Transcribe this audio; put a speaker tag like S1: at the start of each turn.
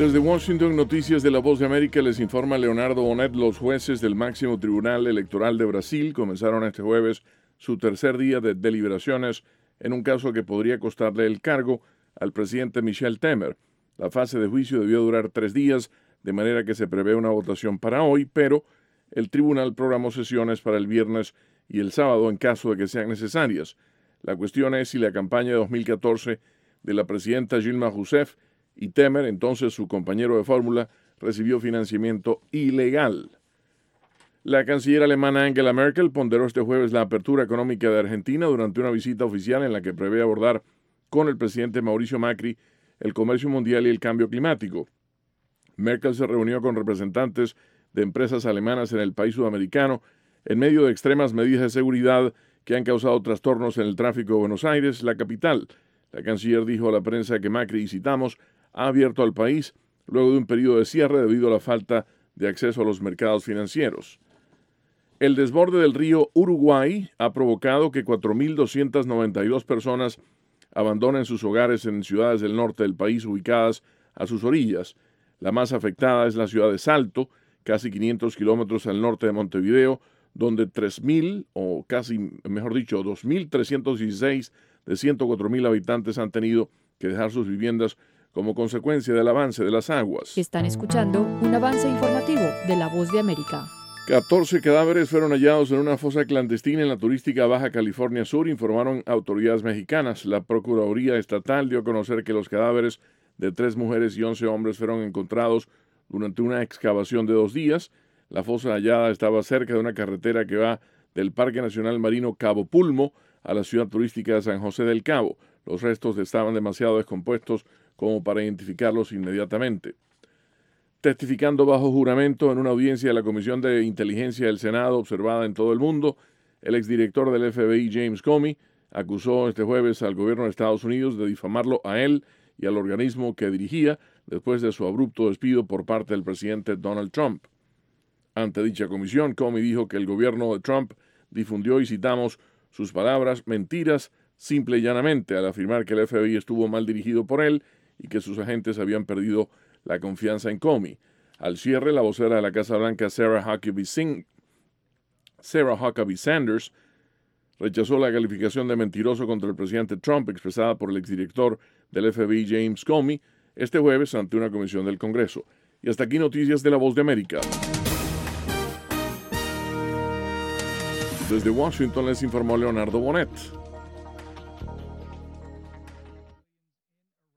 S1: Desde Washington, Noticias de La Voz de América, les informa Leonardo Bonet. Los jueces del máximo tribunal electoral de Brasil comenzaron este jueves su tercer día de deliberaciones en un caso que podría costarle el cargo al presidente Michel Temer. La fase de juicio debió durar 3 días, de manera que se prevé una votación para hoy, pero el tribunal programó sesiones para el viernes y el sábado en caso de que sean necesarias. La cuestión es si la campaña de 2014 de la presidenta Dilma Rousseff y Temer, entonces su compañero de fórmula, recibió financiamiento ilegal. La canciller alemana Angela Merkel ponderó este jueves la apertura económica de Argentina durante una visita oficial en la que prevé abordar con el presidente Mauricio Macri el comercio mundial y el cambio climático. Merkel se reunió con representantes de empresas alemanas en el país sudamericano en medio de extremas medidas de seguridad que han causado trastornos en el tráfico de Buenos Aires, la capital. La canciller dijo a la prensa que Macri, y citamos, ha abierto al país luego de un periodo de cierre debido a la falta de acceso a los mercados financieros. El desborde del río Uruguay ha provocado que 4.292 personas abandonen sus hogares en ciudades del norte del país ubicadas a sus orillas. La más afectada es la ciudad de Salto, casi 500 kilómetros al norte de Montevideo, donde 3.000, o casi, mejor dicho, 2.316 de 104.000 habitantes han tenido que dejar sus viviendas como consecuencia del avance de las aguas.
S2: Están escuchando un avance informativo de La Voz de América.
S1: 14 cadáveres fueron hallados en una fosa clandestina en la turística Baja California Sur, informaron autoridades mexicanas. La Procuraduría Estatal dio a conocer que los cadáveres de 3 mujeres y 11 hombres fueron encontrados durante una excavación de 2 días. La fosa hallada estaba cerca de una carretera que va del Parque Nacional Marino Cabo Pulmo a la ciudad turística de San José del Cabo. Los restos estaban demasiado descompuestos como para identificarlos inmediatamente. Testificando bajo juramento en una audiencia de la Comisión de Inteligencia del Senado observada en todo el mundo, el exdirector del FBI, James Comey, acusó este jueves al gobierno de Estados Unidos de difamarlo a él y al organismo que dirigía después de su abrupto despido por parte del presidente Donald Trump. Ante dicha comisión, Comey dijo que el gobierno de Trump difundió, y citamos, sus palabras, mentiras, simple y llanamente, al afirmar que el FBI estuvo mal dirigido por él y que sus agentes habían perdido la confianza en Comey. Al cierre, la vocera de la Casa Blanca, Sarah Huckabee Sanders, rechazó la calificación de mentiroso contra el presidente Trump expresada por el exdirector del FBI, James Comey, este jueves ante una comisión del Congreso. Y hasta aquí Noticias de La Voz de América. Desde Washington les informó Leonardo Bonet.